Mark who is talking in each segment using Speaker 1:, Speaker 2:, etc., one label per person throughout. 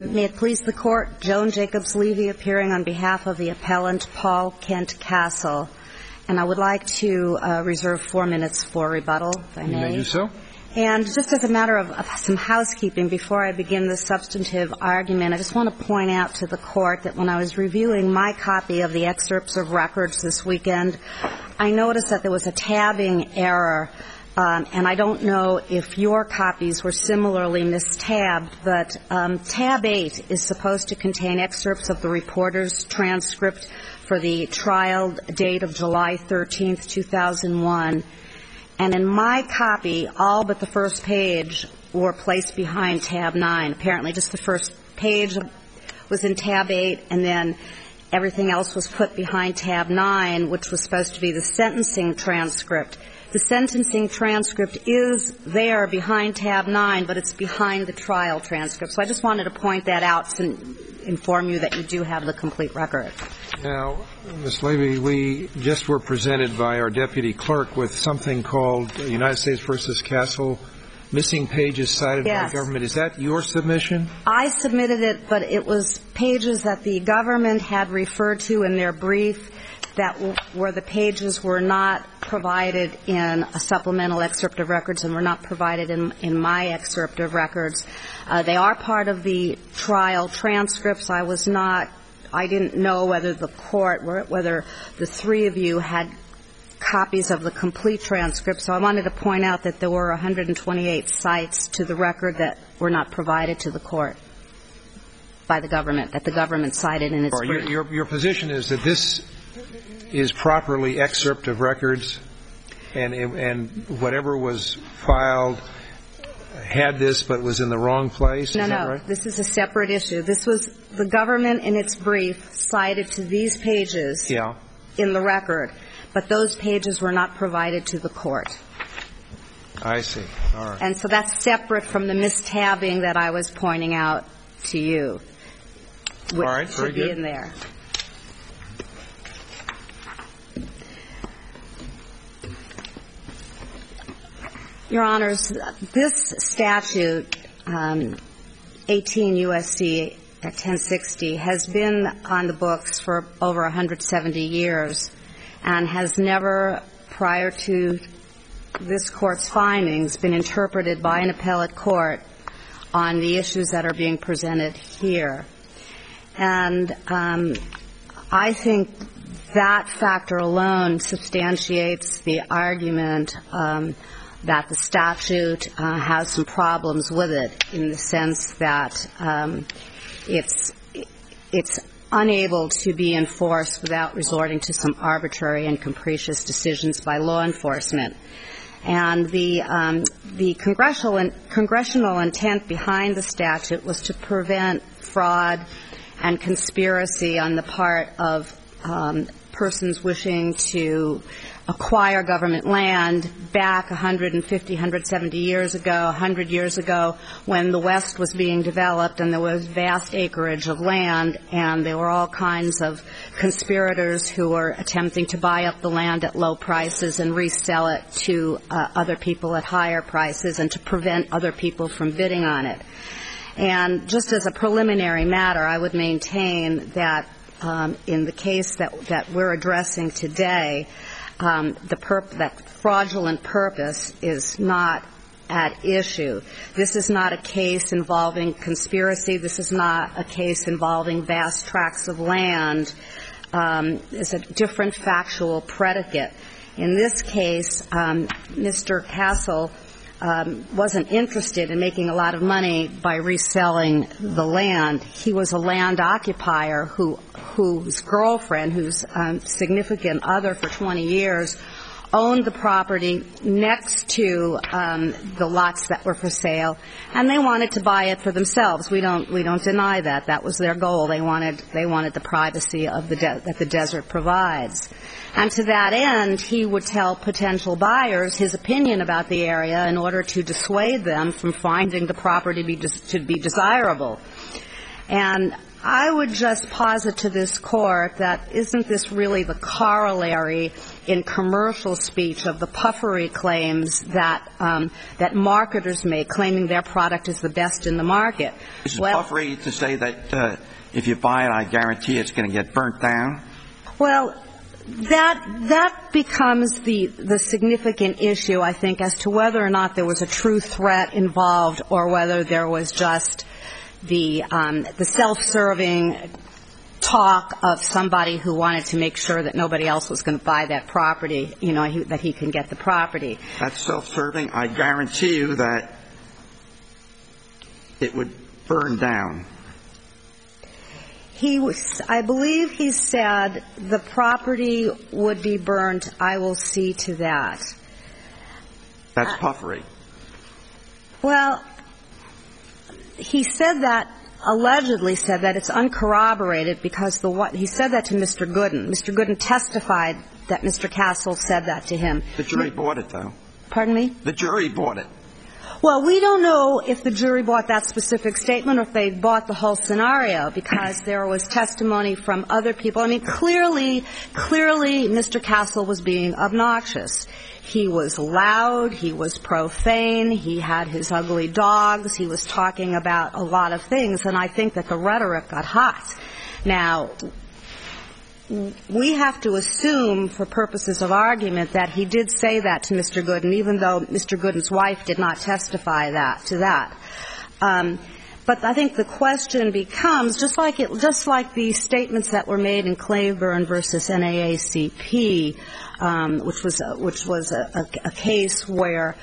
Speaker 1: May it please the Court, Joan Jacobs-Levy appearing on behalf of the appellant Paul Kent Castle. And I would like to reserve 4 minutes for rebuttal, if I may.
Speaker 2: You may do so.
Speaker 1: And just as a matter of some housekeeping, before I begin the substantive argument, I just want to point out to the Court that when I was reviewing my copy of the excerpts of records this weekend, I noticed that there was a tabbing error. And I don't know if your copies were similarly mistabbed, but tab 8 is supposed to contain excerpts of the reporter's transcript for the trial date of July 13th, 2001. And in my copy, all but the first page were placed behind tab 9. Apparently just the first page was in tab 8, and then everything else was put behind tab 9, which was supposed to be the sentencing transcript. The sentencing transcript is there behind tab 9, but it's behind the trial transcript. So I just wanted to point that out to inform you that you do have the complete record.
Speaker 2: Now, Ms. Levy, we just were presented by our deputy clerk with something called United States v. Castle, missing pages cited by the government. Is that your submission? I
Speaker 1: submitted it, but it was pages that the government had referred to in their brief that where the pages were not provided in a supplemental excerpt of records and were not provided in my excerpt of records. They are part of the trial transcripts. I didn't know whether the Court, whether the three of you had copies of the complete transcript. So I wanted to point out that there were 128 cites to the record that were not provided to the Court by the government, that the government cited in its brief.
Speaker 2: Your position is that this is properly excerpt of records, and whatever was filed had this but was in the wrong place?
Speaker 1: No,
Speaker 2: is that right?
Speaker 1: This is a separate issue. This was the government in its brief cited to these pages in the record, but those pages were not provided to the Court.
Speaker 2: I see. All right.
Speaker 1: And so that's separate from the mistabbing that I was pointing out to you, which should be in there. Your Honors, this statute, 18 U.S.C. 1060, has been on the books for over 170 years and has never, prior to this Court's findings, been interpreted by an appellate court on the issues that are being presented here. And I think that factor alone substantiates the argument that the statute has some problems with it, in the sense that it's unable to be enforced without resorting to some arbitrary and capricious decisions by law enforcement. And the congressional intent behind the statute was to prevent fraud and conspiracy on the part of persons wishing to acquire government land back 150, 170 years ago, 100 years ago, when the West was being developed and there was vast acreage of land, and there were all kinds of conspirators who were attempting to buy up the land at low prices and resell it to other people at higher prices, and to prevent other people from bidding on it. And just as a preliminary matter, I would maintain that in the case that we're addressing today, that fraudulent purpose is not at issue. This is not a case involving conspiracy. This is not a case involving vast tracts of land. It's a different factual predicate. In this case, Mr. Castle wasn't interested in making a lot of money by reselling the land. He was a land occupier whose girlfriend, whose significant other for 20 years, owned the property next to the lots that were for sale, and they wanted to buy it for themselves. We don't deny that. That was their goal. They wanted the privacy of that the desert provides. And to that end, he would tell potential buyers his opinion about the area in order to dissuade them from finding the property to be desirable. And I would just posit to this Court that isn't this really the corollary in commercial speech of the puffery claims that marketers make, claiming their product is the best in the market.
Speaker 3: Is it puffery to say that if you buy it, I guarantee it's going to get burnt down?
Speaker 1: Well, that becomes the significant issue, I think, as to whether or not there was a true threat involved or whether there was just the self-serving talk of somebody who wanted to make sure that nobody else was going to buy that property, that he can get the property.
Speaker 3: That's self-serving. I guarantee you that it would burn down. I believe he said the property would be burned. I will see to that. That's puffery.
Speaker 1: Well, he said that, allegedly said that it's uncorroborated because he said that to Mr. Gooden. Mr. Gooden testified that Mr. Castle said that to him.
Speaker 3: The jury bought it, though.
Speaker 1: Pardon me?
Speaker 3: The jury bought it.
Speaker 1: Well, we don't know if the jury bought that specific statement or if they bought the whole scenario because there was testimony from other people. I mean, clearly Mr. Castle was being obnoxious. He was loud. He was profane. He had his ugly dogs. He was talking about a lot of things, and I think that the rhetoric got hot. Now, we have to assume for purposes of argument that he did say that to Mr. Gooden, even though Mr. Gooden's wife did not testify to that. But I think the question becomes, just like the statements that were made in Claiborne versus NAACP, which was a case where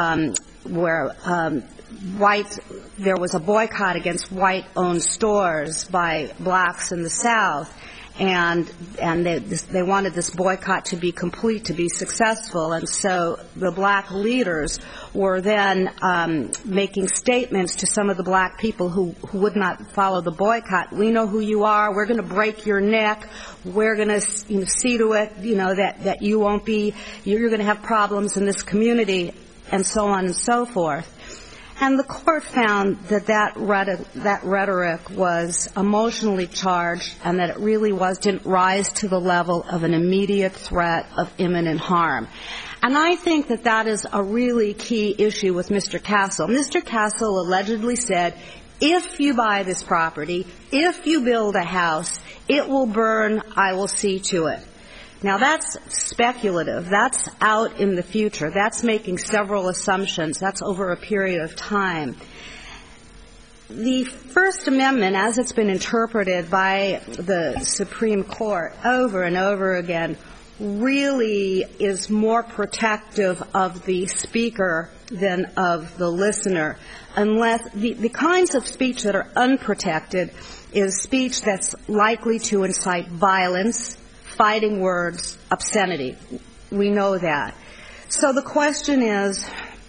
Speaker 1: there was a boycott against white-owned stores by blacks in the South. And they wanted this boycott to be complete, to be successful. And so the black leaders were then making statements to some of the black people who would not follow the boycott. We know who you are. We're going to break your neck. We're going to see to it, that you won't be, you're going to have problems in this community, and so on and so forth. And the court found that rhetoric was emotionally charged and that it really didn't rise to the level of an immediate threat of imminent harm. And I think that is a really key issue with Mr. Castle. Mr. Castle allegedly said, if you buy this property, if you build a house, it will burn, I will see to it. Now, that's speculative. That's out in the future. That's making several assumptions. That's over a period of time. The First Amendment, as it's been interpreted by the Supreme Court over and over again, really is more protective of the speaker than of the listener. Unless the kinds of speech that are unprotected is speech that's likely to incite violence, fighting words, obscenity. We know that. So the question is,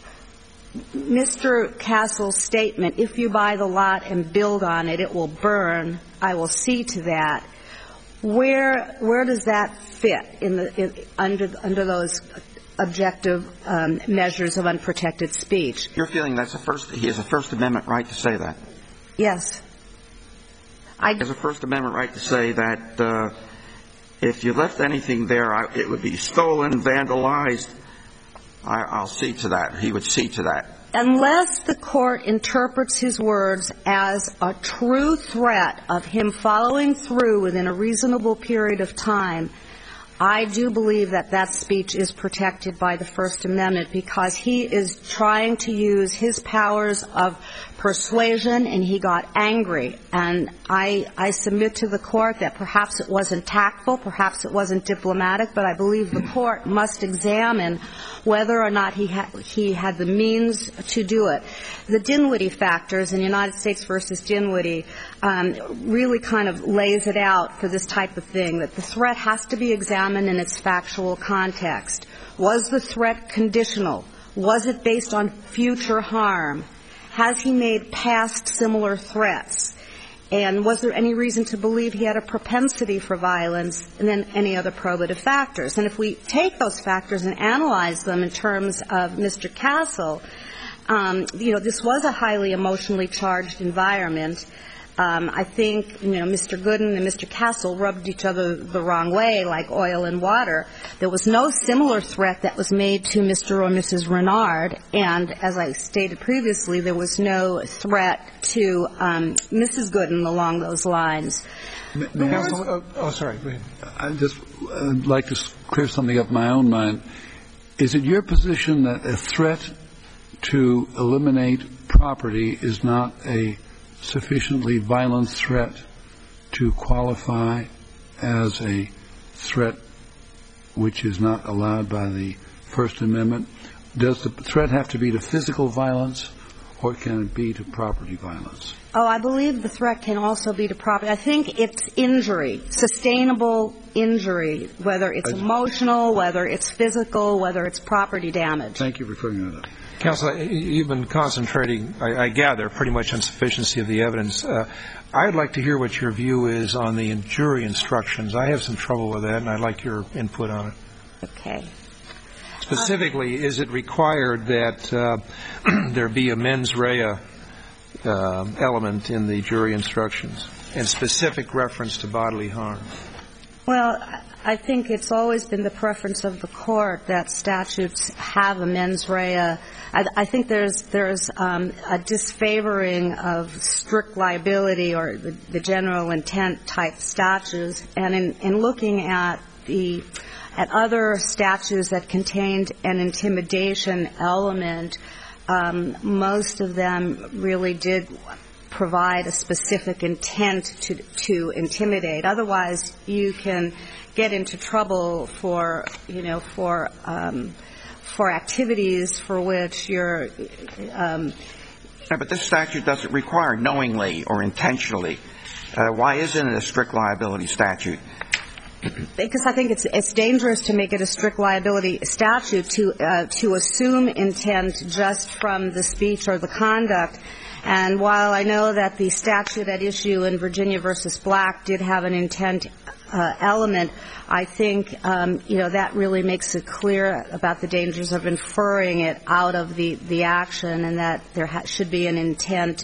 Speaker 1: Mr. Castle's statement, if you buy the lot and build on it, it will burn, I will see to that. Where does that fit under those objective measures of unprotected speech?
Speaker 3: You're feeling he has a First Amendment right to say that?
Speaker 1: Yes.
Speaker 3: He has a First Amendment right to say that if you left anything there, it would be stolen, vandalized. I'll see to that. He would see to that.
Speaker 1: Unless the court interprets his words as a true threat of him following through within a reasonable period of time, I do believe that speech is protected by the First Amendment because he is trying to use his powers of persuasion, and he got angry. And I submit to the court that perhaps it wasn't tactful, perhaps it wasn't diplomatic, but I believe the court must examine whether or not he had the means to do it. The Dinwiddie factors in United States versus Dinwiddie really kind of lays it out for this type of thing, that the threat has to be examined in its factual context. Was the threat conditional? Was it based on future harm? Has he made past similar threats? And was there any reason to believe he had a propensity for violence, and then any other probative factors? And if we take those factors and analyze them in terms of Mr. Castle, this was a highly emotionally charged environment. I think, Mr. Gooden and Mr. Castle rubbed each other the wrong way, like oil and water. There was no similar threat that was made to Mr. or Mrs. Renard, and as I stated previously, there was no threat to Mrs. Gooden along those lines.
Speaker 2: Sorry, go ahead.
Speaker 4: I'd just like to clear something up in my own mind. Is it your position that a threat to eliminate property is not a sufficiently violent threat to qualify as a threat which is not allowed by the First Amendment? Does the threat have to be to physical violence, or can it be to property violence?
Speaker 1: Oh, I believe the threat can also be to property. I think it's injury, sustainable injury, whether it's emotional, whether it's physical, whether it's property damage.
Speaker 4: Thank you for clearing that up.
Speaker 2: Counsel, you've been concentrating, I gather, pretty much on sufficiency of the evidence. I'd like to hear what your view is on the jury instructions. I have some trouble with that, and I'd like your input on it.
Speaker 1: Okay.
Speaker 2: Specifically, is it required that there be a mens rea element in the jury instructions and specific reference to bodily harm?
Speaker 1: Well, I think it's always been the preference of the court that statutes have a mens rea. I think there's a disfavoring of strict liability or the general intent type statutes, and in looking at other statutes that contained an intimidation element, most of them really did provide a specific intent to intimidate. Otherwise, you can get into trouble for activities for which you're.
Speaker 3: But this statute doesn't require knowingly or intentionally. Why isn't it a strict liability statute?
Speaker 1: Because I think it's dangerous to make it a strict liability statute to assume intent just from the speech or the conduct. And while I know that the statute at issue in Virginia versus Black did have an intent element, I think that really makes it clear about the dangers of inferring it out of the action, and that there should be an intent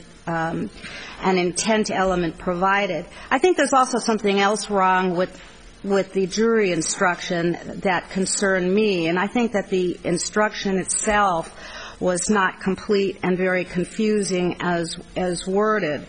Speaker 1: element provided. I think there's also something else wrong with the jury instruction that concerned me, and I think that the instruction itself was not complete and very confusing as worded.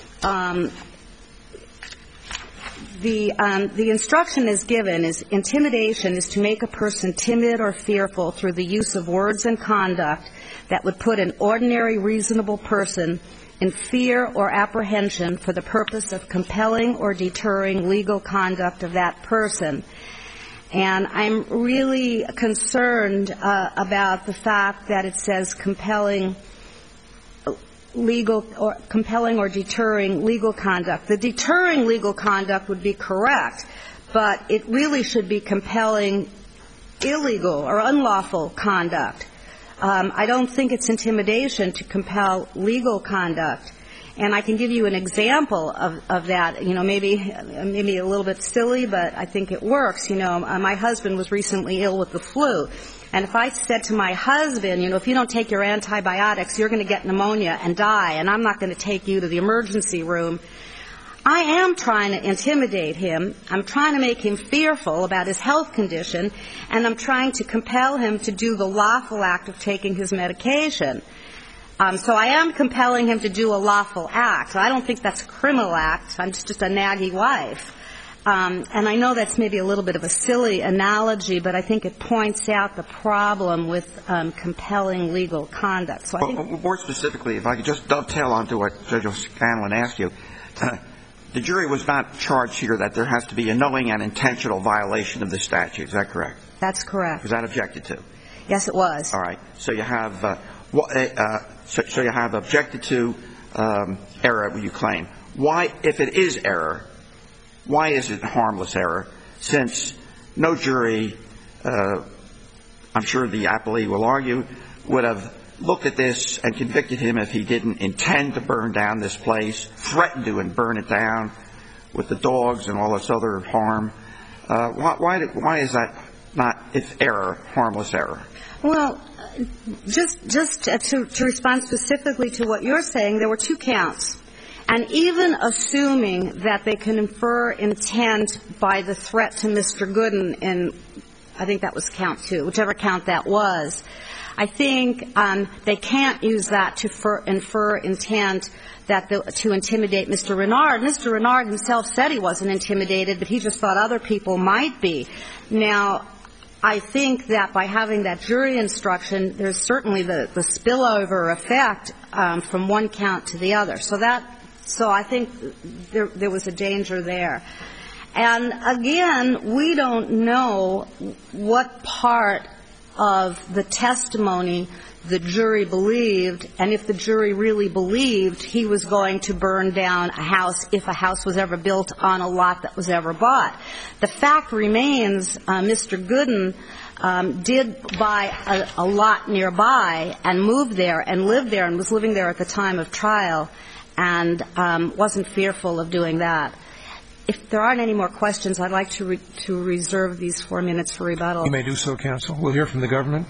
Speaker 1: The instruction is given is intimidation is to make a person timid or fearful through the use of words and conduct that would put an ordinary reasonable person in fear or apprehension for the purpose of compelling or deterring legal conduct of that person. And I'm really concerned about the fact that it says compelling or deterring legal conduct. The deterring legal conduct would be correct, but it really should be compelling illegal or unlawful conduct. I don't think it's intimidation to compel legal conduct. And I can give you an example of that, maybe a little bit silly, but I think it works. My husband was recently ill with the flu. And if I said to my husband, if you don't take your antibiotics, you're going to get pneumonia and die, and I'm not going to take you to the emergency room, I am trying to intimidate him. I'm trying to make him fearful about his health condition, and I'm trying to compel him to do the lawful act of taking his medication. So I am compelling him to do a lawful act. I don't think that's a criminal act. I'm just a naggy wife. And I know that's maybe a little bit of a silly analogy, but I think it points out the problem with compelling legal conduct. So I think
Speaker 3: more specifically, if I could just dovetail onto what Judge O'Scanlan asked you, the jury was not charged here that there has to be a knowing and intentional violation of the statute. Is that correct?
Speaker 1: That's correct.
Speaker 3: Was that objected to?
Speaker 1: Yes, it was.
Speaker 3: All right. So you have objected to error, you claim. Why, if it is error, why is it harmless error? Since no jury, I'm sure the appellee will argue, would have looked at this and convicted him if he didn't intend to burn down this place, threaten to and burn it down with the dogs and all this other harm. Why is that not, if error, harmless error?
Speaker 1: Well, just to respond specifically to what you're saying, there were two counts. And even assuming that they can infer intent by the threat to Mr. Gooden in, I think that was count 2, whichever count that was, I think they can't use that to infer intent to intimidate Mr. Renard. Mr. Renard himself said he wasn't intimidated, but he just thought other people might be. Now, I think that by having that jury instruction, there's certainly the spillover effect from one count to the other. So I think there was a danger there. And again, we don't know what part of the testimony the jury believed, and if the jury really believed he was going to burn down a house if a house was ever built on a lot that was ever bought. The fact remains Mr. Gooden did buy a lot nearby and moved there and lived there and was living there at the time of trial and wasn't fearful of doing that. If there aren't any more questions, I'd like to reserve these 4 minutes for rebuttal.
Speaker 2: You may do so, counsel. We'll hear from the government.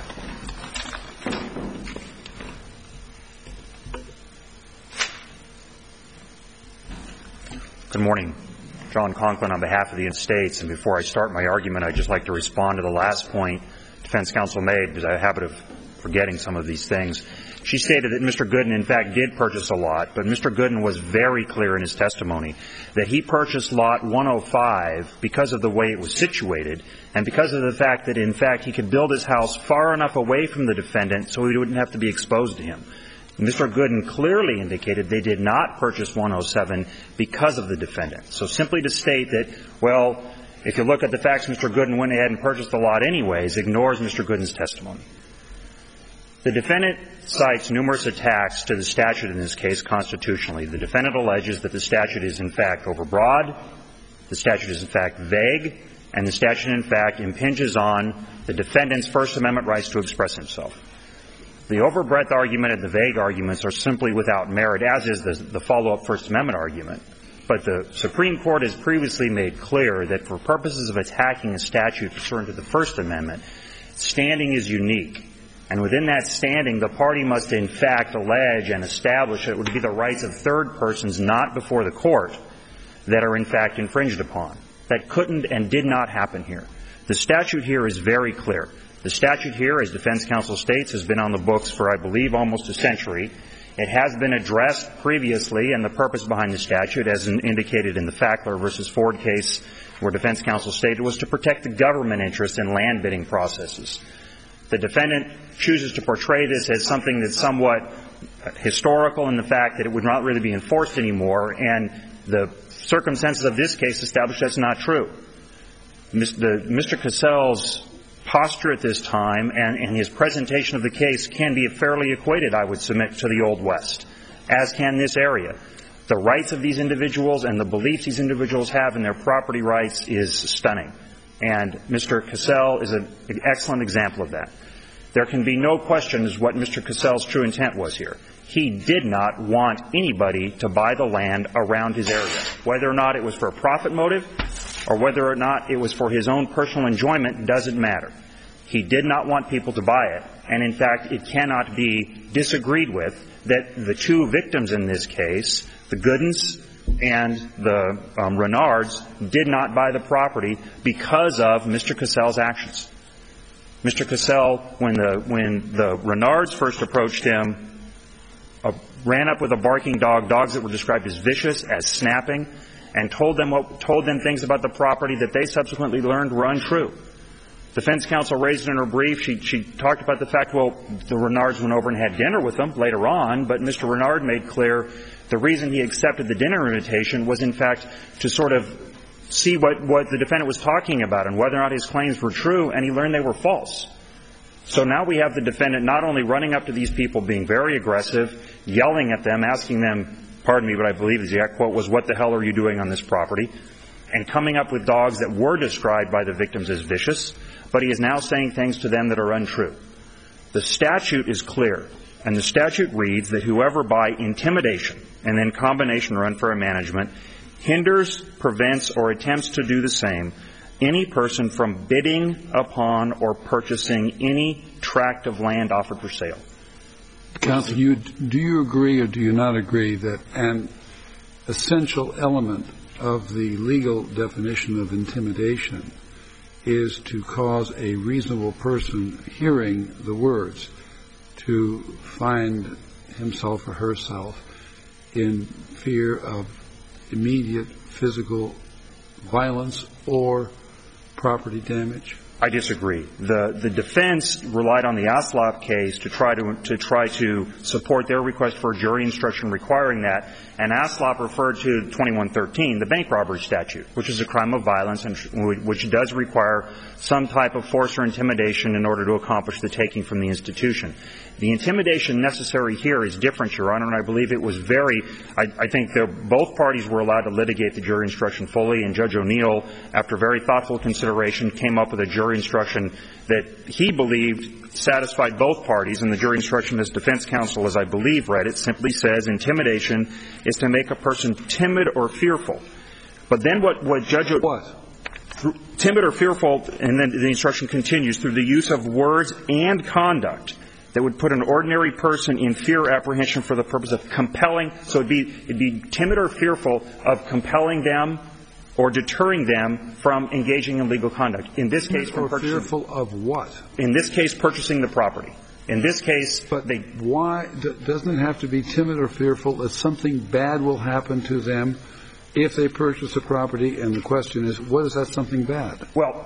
Speaker 5: Good morning. John Conklin on behalf of the United States. And before I start my argument, I'd just like to respond to the last point defense counsel made, because I have a habit of forgetting some of these things. She stated that Mr. Gooden, in fact, did purchase a lot, but Mr. Gooden was very clear in his testimony that he purchased lot 105 because of the way it was situated and because of the fact that, in fact, he could build his house far enough away from the defendant so he wouldn't have to be exposed to him. Mr. Gooden clearly indicated they did not purchase 107 because of the defendant. So simply to state that, well, if you look at the facts, Mr. Gooden went ahead and purchased the lot anyways, ignores Mr. Gooden's testimony. The defendant cites numerous attacks to the statute in this case constitutionally. The defendant alleges that the statute is, in fact, overbroad, the statute is, in fact, vague, and the statute, in fact, impinges on the defendant's First Amendment rights to express himself. The overbreadth argument and the vague arguments are simply without merit, as is the follow-up First Amendment argument. But the Supreme Court has previously made clear that for purposes of attacking a statute pursuant to the First Amendment, standing is unique. And within that standing, the party must, in fact, allege and establish that it would be the rights of third persons not before the court that are, in fact, infringed upon. That couldn't and did not happen here. The statute here is very clear. The statute here, as defense counsel states, has been on the books for, I believe, almost a century. It has been addressed previously, and the purpose behind the statute, as indicated in the Fackler v. Ford case, where defense counsel stated, was to protect the government interest in land bidding processes. The defendant chooses to portray this as something that's somewhat historical in the fact that it would not really be enforced anymore, and the circumstances of this case establish that's not true. Mr. Cassell's posture at this time and his presentation of the case can be fairly equated, I would submit, to the Old West, as can this area. The rights of these individuals and the beliefs these individuals have in their property rights is stunning. And Mr. Cassell is an excellent example of that. There can be no question as what Mr. Cassell's true intent was here. He did not want anybody to buy the land around his area, whether or not it was for a profit motive or whether or not it was for his own personal enjoyment doesn't matter. He did not want people to buy it, and in fact, it cannot be disagreed with that the two victims in this case, the Goodens and the Renards, did not buy the property because of Mr. Cassell's actions. Mr. Cassell, when the Renards first approached him, ran up with a barking dog, dogs that were described as vicious, as snapping, and told them things about the property that they subsequently learned were untrue. Defense counsel raised it in her brief. She talked about the fact, well, the Renards went over and had dinner with them later on, but Mr. Renard made clear the reason he accepted the dinner invitation was, in fact, to sort of see what the defendant was talking about and whether or not his claims were true, and he learned they were false. So now we have the defendant not only running up to these people, being very aggressive, yelling at them, asking them, pardon me, but I believe the exact quote was, "What the hell are you doing on this property?" and coming up with dogs that were described by the victims as vicious, but he is now saying things to them that are untrue. The statute is clear, and the statute reads that whoever by intimidation and then combination or unfair management hinders, prevents, or attempts to do the same any person from bidding upon or purchasing any tract of land offered for sale.
Speaker 4: Counsel, do you agree or do you not agree that, and essential element of the legal definition of intimidation is to cause a reasonable person hearing the words to find himself or herself in fear of immediate physical violence or property damage?
Speaker 5: I disagree. The defense relied on the Oslop case to try to support their request for a jury instruction requiring that, and Oslop referred to 2113, the bank robbery statute, which is a crime of violence and which does require some type of force or intimidation in order to accomplish the taking from the institution. The intimidation necessary here is different, Your Honor, and I believe it was I think both parties were allowed to litigate the jury instruction fully, and Judge O'Neill, after very thoughtful consideration, came up with a jury instruction that he believed satisfied both parties, and the jury instruction as defense counsel, as I believe, read it, simply says intimidation is to make a person timid or fearful. But then what Judge O'Neill... Timid or fearful, and then the instruction continues, through the use of words and conduct that would put an ordinary person in fear or apprehension for the purpose of compelling. So it'd be timid or fearful of compelling them or deterring them from engaging in legal conduct. In this case,
Speaker 4: fearful of what?
Speaker 5: In this case, purchasing the property. In this case,
Speaker 4: but why doesn't it have to be timid or fearful that something bad will happen to them if they purchase a property? And the question is, what is that something bad?
Speaker 5: Well,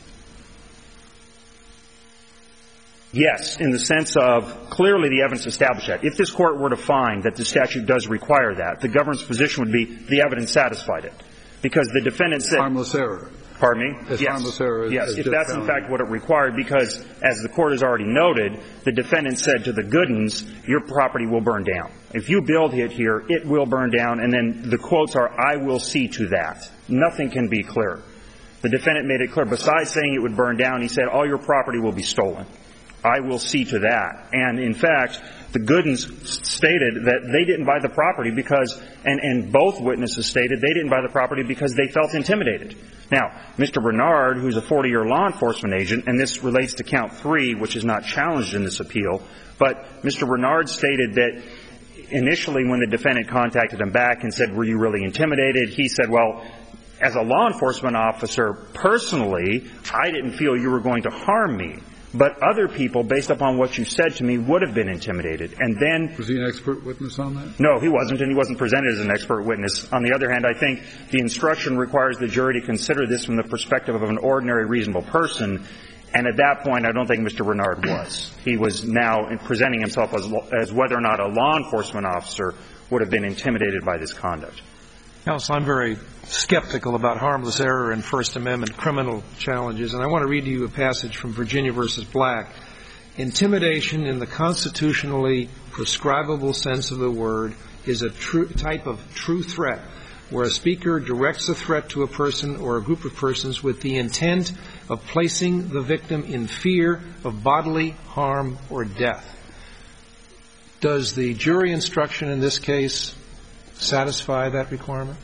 Speaker 5: yes, in the sense of clearly the evidence established that. If this Court were to find that the statute does require that, the government's position would be the evidence satisfied it. Because the defendant said...
Speaker 4: Harmless error.
Speaker 5: Pardon me?
Speaker 4: Yes. Harmless error.
Speaker 5: Yes, if that's in fact what it required, because as the Court has already noted, the defendant said to the Goodens, your property will burn down. If you build it here, it will burn down, and then the quotes are, I will see to that. Nothing can be clearer. The defendant made it clear. Besides saying it would burn down, he said, all your property will be stolen. I will see to that. And in fact, the Goodens stated that they didn't buy the property because, and both witnesses stated they didn't buy the property because they felt intimidated. Now, Mr. Bernard, who's a 40-year law enforcement agent, and this relates to count 3, which is not challenged in this appeal, but Mr. Bernard stated that initially when the defendant contacted him back and said, were you really intimidated? He said, well, as a law enforcement officer, personally, I didn't feel you were going to harm me. But other people, based upon what you said to me, would have been intimidated. And then...
Speaker 4: Was he an expert witness on that?
Speaker 5: No, he wasn't, and he wasn't presented as an expert witness. On the other hand, I think the instruction requires the jury to consider this from the perspective of an ordinary, reasonable person. And at that point, I don't think Mr. Bernard was. He was now presenting himself as whether or not a law enforcement officer would have been intimidated by this conduct.
Speaker 2: Counsel, I'm very skeptical about harmless error in First Amendment criminal challenges, and I want to read to you a passage from Virginia v. Black. Intimidation in the constitutionally prescribable sense of the word is a type of true threat, where a speaker directs a threat to a person or a group of persons with the intent of placing the victim in fear of bodily harm or death. Does the jury instruction in this case satisfy that requirement?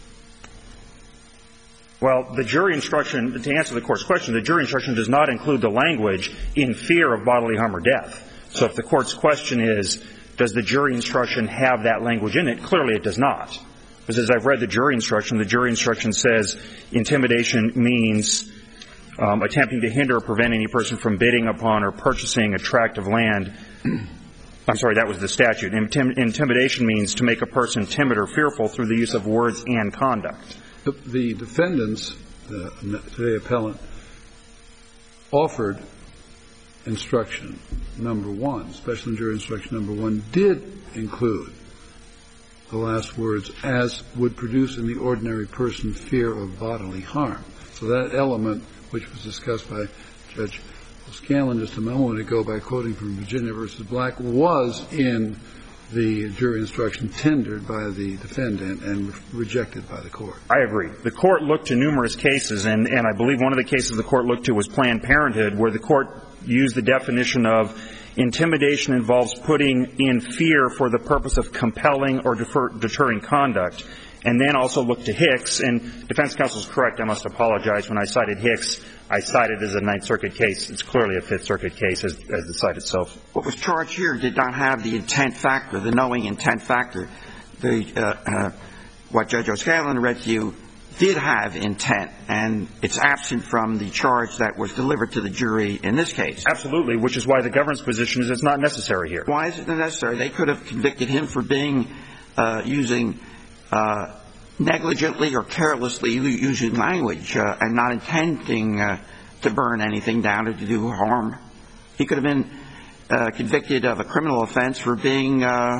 Speaker 5: Well, the jury instruction, to answer the Court's question, the jury instruction does not include the language in fear of bodily harm or death. So if the Court's question is, does the jury instruction have that language in it, clearly it does not. Because as I've read the jury instruction says intimidation means attempting to hinder or prevent any person from bidding upon or purchasing a tract of land. I'm sorry, that was the statute. Intimidation means to make a person timid or fearful through the use of words and conduct.
Speaker 4: The defendants, today appellant, offered instruction number 1, special jury instruction number 1, did include the last words, as would produce in the ordinary person fear of bodily harm. So that element, which was discussed by Judge O'Scanlan just a moment ago by quoting from Virginia v. Black, was in the jury instruction tendered by the defendant and rejected by the Court.
Speaker 5: I agree. The Court looked to numerous cases, and I believe one of the cases the Court looked to was Planned Parenthood, where the Court used the definition of intimidation involves putting in fear for the purpose of compelling or deterring conduct, and then also looked to Hicks. And defense counsel is correct. I must apologize. When I cited Hicks, I cited it as a Ninth Circuit case. It's clearly a Fifth Circuit case as the site itself.
Speaker 3: What was charged here did not have the intent factor, the knowing intent factor. what Judge O'Scanlan read to you did have intent, and it's absent from the charge that was delivered to the jury in this case.
Speaker 5: Absolutely, which is why the government's position is it's not necessary here.
Speaker 3: Why is it necessary? They could have convicted him for being using negligently or carelessly using language and not intending to burn anything down or to do harm. He could have been convicted of a criminal offense for being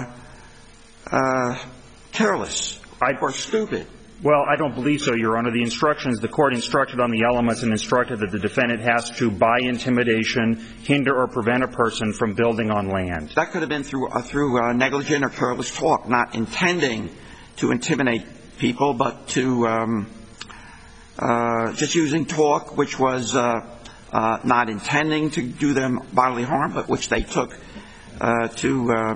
Speaker 3: careless or stupid.
Speaker 5: Well, I don't believe so, Your Honor. The instructions, the court instructed on the elements and instructed that the defendant has to, by intimidation, hinder or prevent a person from building on land.
Speaker 3: That could have been through negligent or careless talk, not intending to intimidate people, but to just using talk which was not intending to do them bodily harm, but which they took to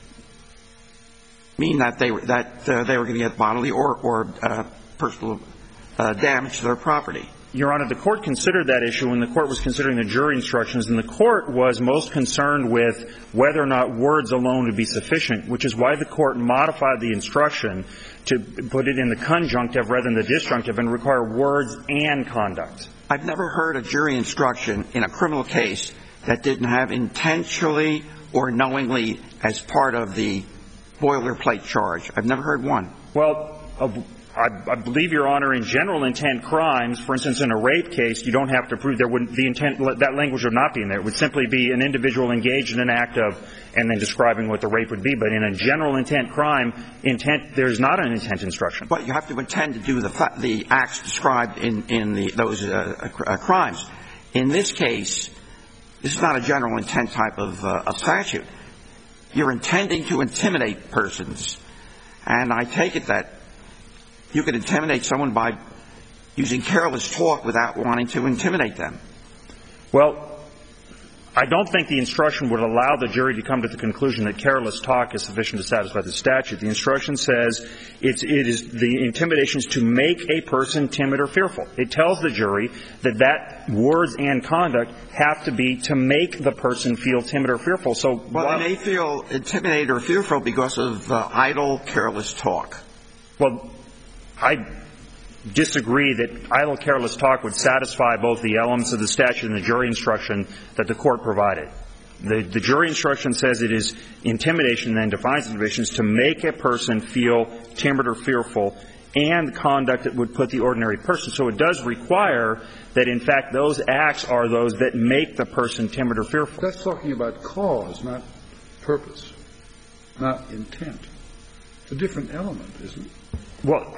Speaker 3: mean that they were going to get bodily or personal damage to their property.
Speaker 5: Your Honor, the court considered that issue when the court was considering the jury instructions, and the court was most concerned with whether or not words alone would be sufficient, which is why the court modified the instruction to put it in the conjunctive rather than the disjunctive and require words and conduct.
Speaker 3: I've never heard a jury instruction in a criminal case that didn't have intentionally or knowingly as part of the boilerplate charge. I've never heard one.
Speaker 5: Well, I believe, Your Honor, in general intent crimes, for instance, in a rape case, you don't have to prove the intent, that language would not be in there. It would simply be an individual engaged in an act of, and then describing what the rape would be. But in a general intent crime, there's not an intent instruction.
Speaker 3: But you have to intend to do the acts described in those crimes. In this case, this is not a general intent type of statute. You're intending to intimidate persons. And I take it that you could intimidate someone by using careless talk without wanting to intimidate them.
Speaker 5: Well, I don't think the instruction would allow the jury to come to the conclusion that careless talk is sufficient to satisfy the statute. The instruction says it is the intimidation is to make a person timid or fearful. It tells the jury that words and conduct have to be to make the person feel timid or fearful. So,
Speaker 3: well, they may feel intimidated or fearful because of idle, careless talk.
Speaker 5: Well, I disagree that idle, careless talk would satisfy both the elements of the statute and the jury instruction that the court provided. The jury instruction says it is intimidation, then defines intimidation, is to make a person feel timid or fearful, and conduct that would put the ordinary person. So it does require that, in fact, those acts are those that make the person timid or fearful.
Speaker 4: That's talking about cause, not purpose, not intent. It's a different element, isn't it?
Speaker 5: Well,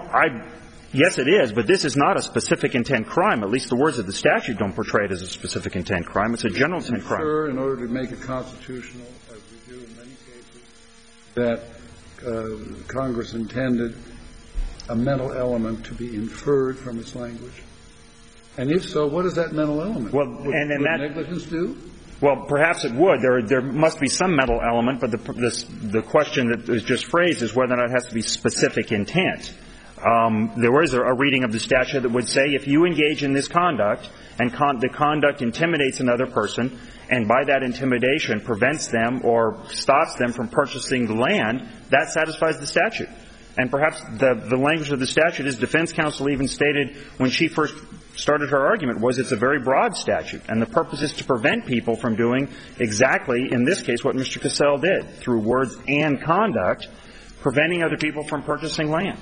Speaker 5: yes, it is, but this is not a specific intent crime. At least the words of the statute don't portray it as a specific intent crime. It's a general intent crime.
Speaker 4: Sure, in order to make it constitutional, as we do in many cases, that Congress intended a mental element to be inferred from its language. And if so, what is that mental element?
Speaker 5: Well,
Speaker 4: would negligence do?
Speaker 5: Well, perhaps it would. There must be some mental element, but the question that is just phrased is whether or not it has to be specific intent. There is a reading of the statute that would say if you engage in this conduct and the conduct intimidates another person and by that intimidation prevents them or stops them from purchasing the land, that satisfies the statute. And perhaps the language of the statute, as defense counsel even stated when she first started her argument, was it's a very broad statute. And the purpose is to prevent people from doing exactly, in this case, what Mr. Cassell did, through words and conduct, preventing other people from purchasing land.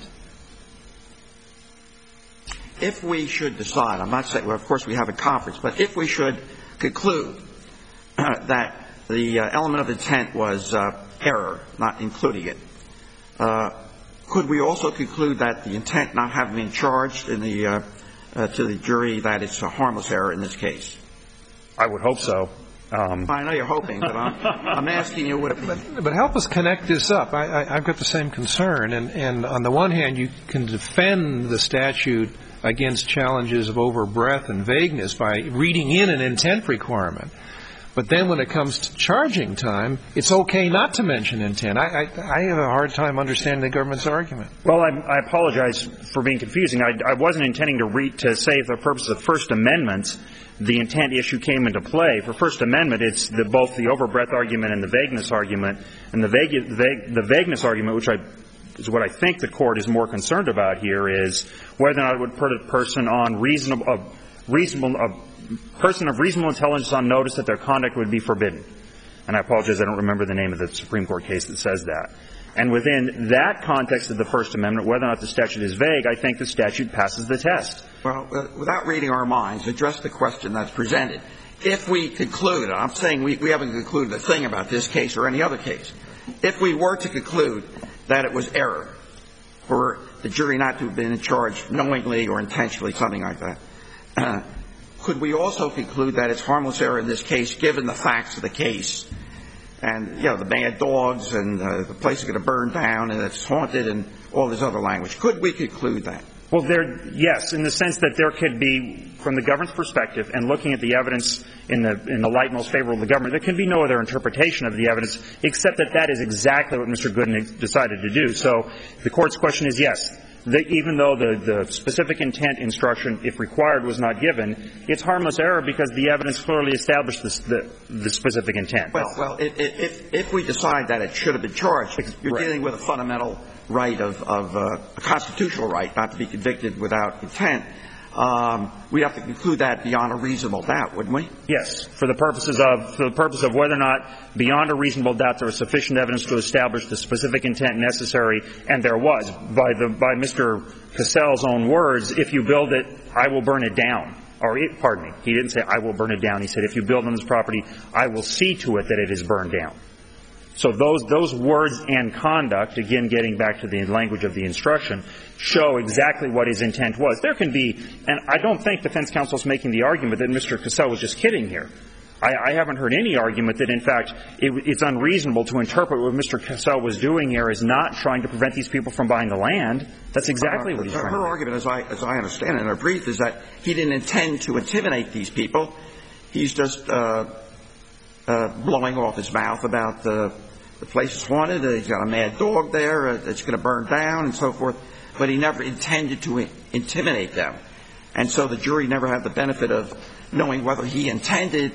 Speaker 3: If we should decide, I'm not saying, well, of course we have a conference, but if we should conclude that the element of intent was error, not including it, could we also conclude that the intent not having been charged in the to the jury, that it's a harmless error in this case?
Speaker 5: I would hope so.
Speaker 3: I know you're hoping, but I'm asking you what it means.
Speaker 2: But help us connect this up. I've got the same concern. And on the one hand, you can defend the statute against challenges of overbreadth and vagueness by reading in an intent requirement. But then when it comes to charging time, it's okay not to mention intent. I have a hard time understanding the government's argument.
Speaker 5: Well, I apologize for being confusing. I wasn't intending to say for the purpose of First Amendment the intent issue came into play. For First Amendment, it's both the overbreadth argument and the vagueness argument. And the vagueness argument, which I is what I think the Court is more concerned about here, is whether or not it would put a person on person of reasonable intelligence on notice that their conduct would be forbidden. And I apologize, I don't remember the name of the Supreme Court case that says that. And within that context of the First Amendment, whether or not the statute is vague, I think the statute passes the test.
Speaker 3: Well, without reading our minds, address the question that's presented. If we conclude, and I'm saying we haven't concluded a thing about this case or any other case, if we were to conclude that it was error for the jury not to have been charged knowingly or intentionally, something like that, could we also conclude that it's harmless error in this case, given the facts of the case, and, you know, the bad dogs and the place is going to burn down and it's haunted and all this other language? Could we conclude that?
Speaker 5: Well, yes, in the sense that there could be, from the government's perspective, and looking at the evidence in the light most favorable to the government, there can be no other interpretation of the evidence except that that is exactly what Mr. Gooden decided to do. So the Court's question is yes. Even though the specific intent instruction, if required, was not given, it's harmless error because the evidence clearly established the specific intent.
Speaker 3: Well, if we decide that it should have been charged, you're dealing with a fundamental right of a constitutional right not to be convicted without intent. We'd have to conclude that beyond a reasonable doubt, wouldn't we?
Speaker 5: Yes, for the purpose of whether or not beyond a reasonable doubt there was sufficient evidence to establish the specific intent necessary, and there was. By Mr. Cassell's own words, if you build it, I will burn it down. Pardon me. He didn't say I will burn it down. He said if you build on this property, I will see to it that it is burned down. So those words and conduct, again getting back to the language of the instruction, show exactly what his intent was. There can be, and I don't think defense counsel is making the argument that Mr. Cassell was just kidding here. I haven't heard any argument that, in fact, it's unreasonable to interpret what Mr. Cassell was doing here as not trying to prevent these people from buying the land. That's exactly what he's trying to do.
Speaker 3: Her argument, as I understand it in her brief, is that he didn't intend to intimidate these people. He's just blowing off his mouth about the place is haunted, he's got a mad dog there, it's going to burn down and so forth, but he never intended to intimidate them. And so the jury never had the benefit of knowing whether he intended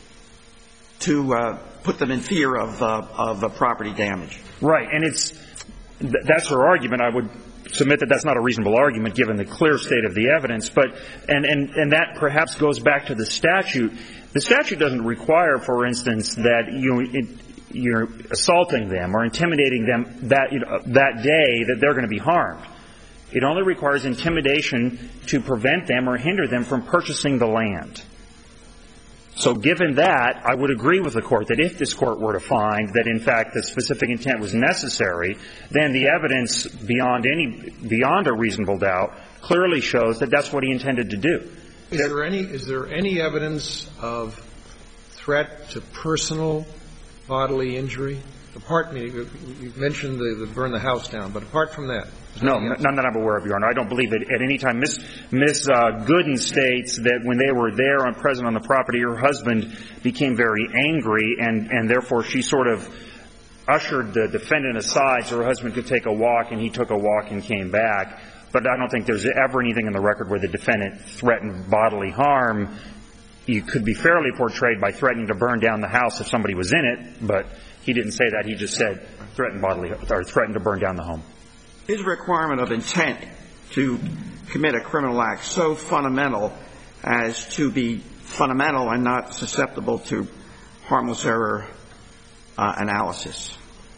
Speaker 3: to put them in fear of property damage.
Speaker 5: Right, and that's her argument. I would submit that that's not a reasonable argument given the clear state of the evidence, but and that perhaps goes back to the statute. The statute doesn't require, for instance, that you're assaulting them or intimidating them that day that they're going to be harmed. It only requires intimidation to prevent them or hinder them from purchasing the land. So given that, I would agree with the Court that if this Court were to find that, in fact, the specific intent was necessary, then the evidence beyond a reasonable doubt clearly shows that that's what he intended to do.
Speaker 2: Is there any evidence of threat to personal bodily injury? You mentioned the burn the house down, but apart from that.
Speaker 5: No, none that I'm aware of, Your Honor. I don't believe that at any time. Miss Gooden states that when they were there and present on the property, her husband became very angry, and therefore she sort of ushered the defendant aside so her husband could take a walk, and he took a walk and came back. But I don't think there's ever anything in the record where the defendant threatened bodily harm. You could be fairly portrayed by threatening to burn down the house if somebody was in it, but he didn't say that. He just said threatened to burn down the home.
Speaker 3: Is a requirement of intent to commit a criminal act so fundamental as to be fundamental and not susceptible to harmless error analysis?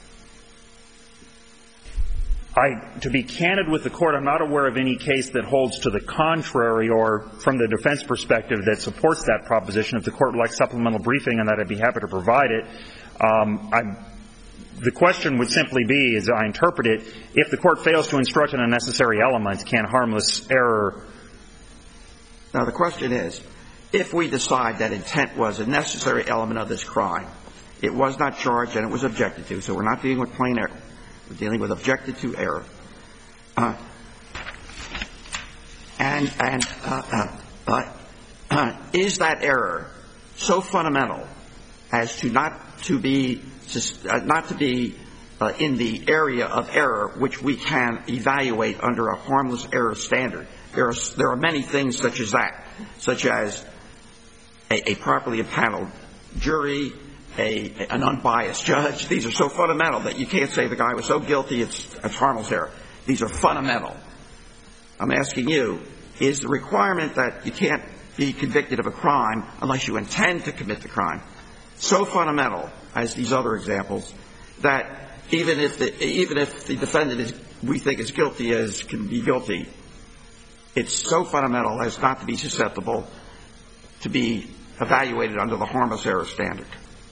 Speaker 5: To be candid with the Court, I'm not aware of any case that holds to the contrary or from the defense perspective that supports that proposition. If the Court would like supplemental briefing on that, I'd be happy to provide it. The question would simply be, as I interpret it, if the Court fails to instruct on a necessary element, can harmless error?
Speaker 3: Now, the question is, if we decide that intent was a necessary element of this crime, it was not charged and it was objected to, so we're not dealing with plain error. We're dealing with objected to error. Is that error so fundamental as to not to be in the area of error which we can evaluate under a harmless error standard? There are many things such as that, such as a properly impaneled jury, an unbiased judge. These are so fundamental that you can't say the guy was so guilty it's harmless error. These are fundamental. I'm asking you, is the requirement that you can't be convicted of a crime unless you intend to commit the crime so fundamental, as these other examples, that even if the defendant we think is guilty as can be guilty, it's so fundamental as not to be susceptible to be evaluated under the harmless error standard?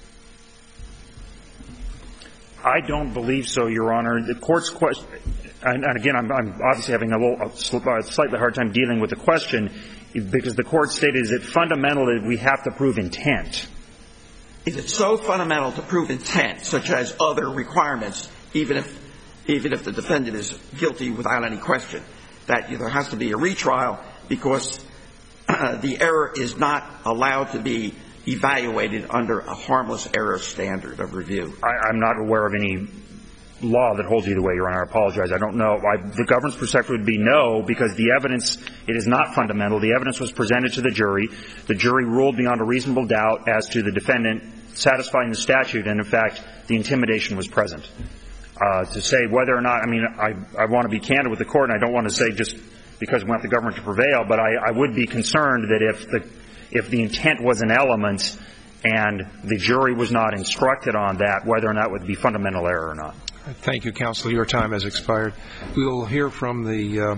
Speaker 5: I don't believe so, Your Honor. The Court's question, and again, I'm obviously having a slightly hard time dealing with the question, because the Court stated is it fundamental that we have to prove intent.
Speaker 3: Is it so fundamental to prove intent, such as other requirements, even if the defendant is guilty without any question, that there has to be a retrial because the error is not allowed to be evaluated under a harmless error standard of review?
Speaker 5: I'm not aware of any law that holds either way, Your Honor. I apologize. I don't know. The government's perspective would be no, because the evidence, it is not fundamental. The evidence was presented to the jury. The jury ruled beyond a reasonable doubt as to the defendant satisfying the statute, and in fact, the intimidation was present. To say whether or not, I mean, I want to be candid with the Court, and I don't want to say just because we want the government to prevail, but I would be concerned that if the intent was an element and the jury was not instructed on that, whether or not it would be fundamental error or not.
Speaker 2: Thank you, counsel. Your time has expired. We will hear from the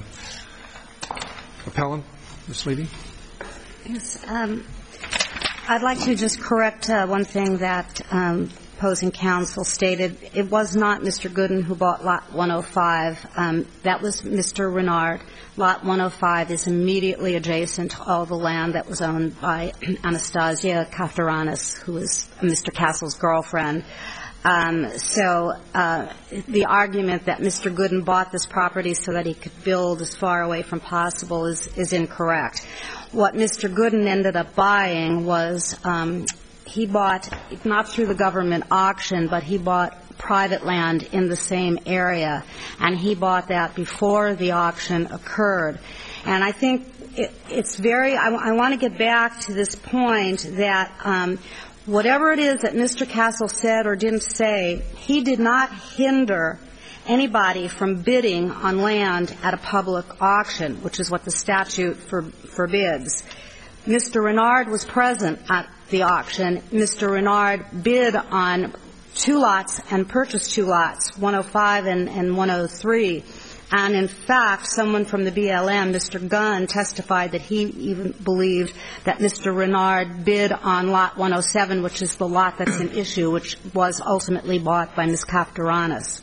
Speaker 2: appellant, Ms. Levy.
Speaker 1: Yes. I'd like to just correct one thing that opposing counsel stated. It was not Mr. Gooden who bought Lot 105. That was Mr. Renard. Lot 105 is immediately adjacent to all the land that was owned by Anastasia Kaftaronis, who is Mr. Castle's girlfriend. So the argument that Mr. Gooden bought this property so that he could build as far away from possible is incorrect. What Mr. Gooden ended up buying was he bought, not through the government auction, but he bought private land in the same area, and he bought that before the auction occurred. And I think it's very – I want to get back to this point that whatever it is that Mr. Castle said or didn't say, he did not hinder anybody from bidding on land at a public auction, which is what the statute forbids. Mr. Renard was present at the auction. Mr. Renard bid on 2 lots and purchased 2 lots, 105 and 103. And in fact, someone from the BLM, Mr. Gunn, testified that he even believed that Mr. Renard bid on Lot 107, which is the lot that's in issue, which was ultimately bought by Ms. Kaftaronis.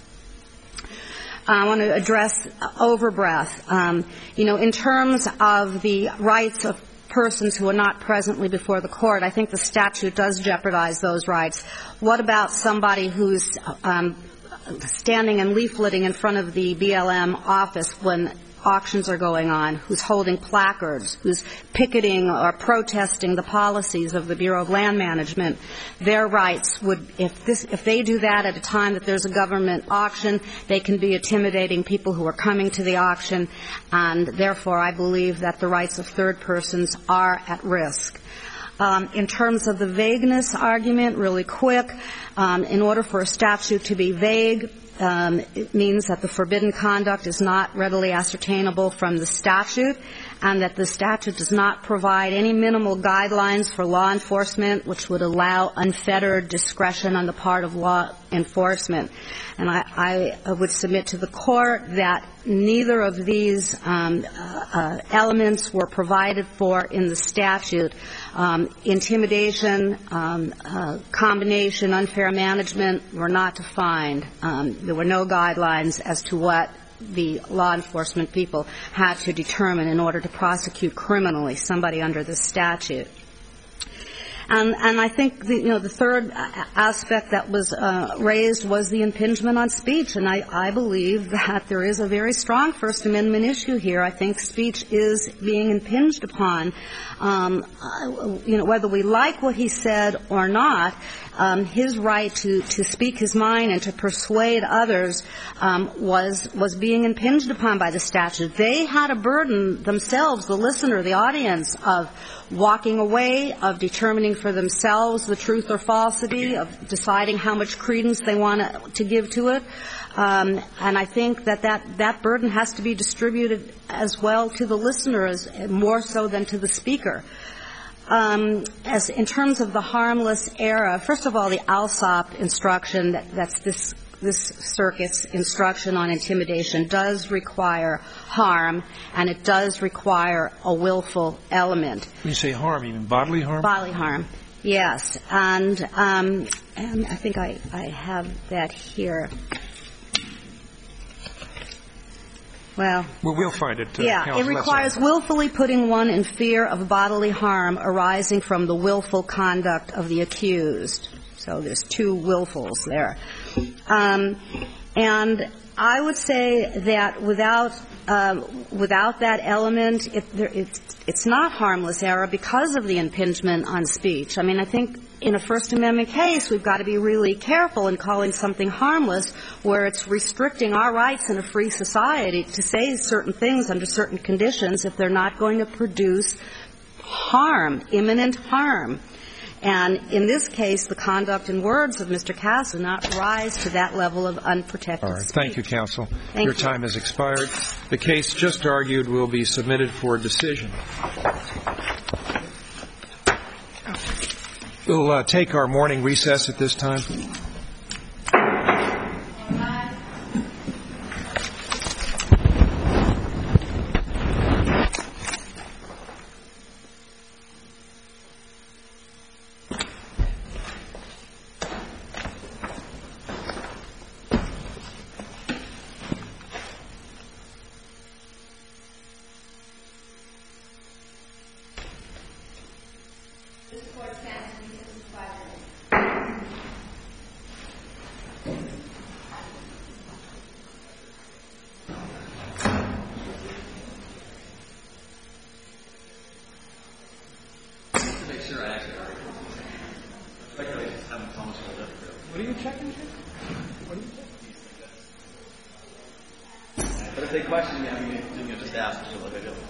Speaker 1: I want to address overbreath. In terms of the rights of persons who are not presently before the court, I think the statute does jeopardize those rights. What about somebody who's standing and leafleting in front of the BLM office when auctions are going on, who's holding placards, who's picketing or protesting the policies of the Bureau of Land Management? Their rights would, if they do that at a time that there's a government auction, they can be intimidating people who are coming to the auction, and therefore I believe that the rights of third persons are at risk. In terms of the vagueness argument, really quick, in order for a statute to be vague, it means that the forbidden conduct is not readily ascertainable from the statute, and that the statute does not provide any minimal guidelines for law enforcement which would allow unfettered discretion on the part of law enforcement. And I would submit to the court that neither of these elements were provided for in the statute. Intimidation, combination, unfair management were not defined. There were no guidelines as to what the law enforcement people had to determine in order to prosecute criminally somebody under this statute. And I think the third aspect that was raised was the impingement on speech, and I believe that there is a very strong First Amendment issue here. I think speech is being impinged upon. Whether we like what he said or not, his right to speak his mind and to persuade others was being impinged upon by the statute. They had a burden themselves, the listener, the audience, of walking away, of determining for themselves the truth or falsity of deciding how much credence they want to give to it. And I think that burden has to be distributed as well to the listeners, more so than to the speaker. As in terms of the harmless error, first of all, the Alsop instruction, that's this circuit's instruction on intimidation, does require harm, and it does require a willful element.
Speaker 2: When you say harm, you mean bodily harm?
Speaker 1: Bodily harm, yes. And I think I have that here. Well,
Speaker 2: we'll find it.
Speaker 1: Yeah, it requires willfully putting one in fear of bodily harm arising from the willful conduct of the accused. So there's two willfuls there. And I would say that without that element, it's not harmless error because of the impingement on speech. I mean, I think in a First Amendment case, we've got to be really careful in calling something harmless where it's restricting our rights in a free society to say certain things under certain conditions if they're not going to produce harm, imminent harm. And in this case, the conduct and words of Mr. Cass do not rise to that level of unprotected speech.
Speaker 2: Thank you, counsel.
Speaker 1: Thank
Speaker 2: Your
Speaker 1: you.
Speaker 2: time has expired. The case just argued will be submitted for decision. We'll take our morning recess at this time.
Speaker 6: What are you checking? But if they question me, I'm going to just ask them what they do.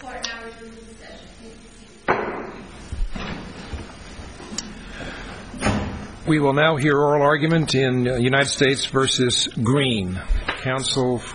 Speaker 2: We will now hear oral argument in United States versus Green. Counsel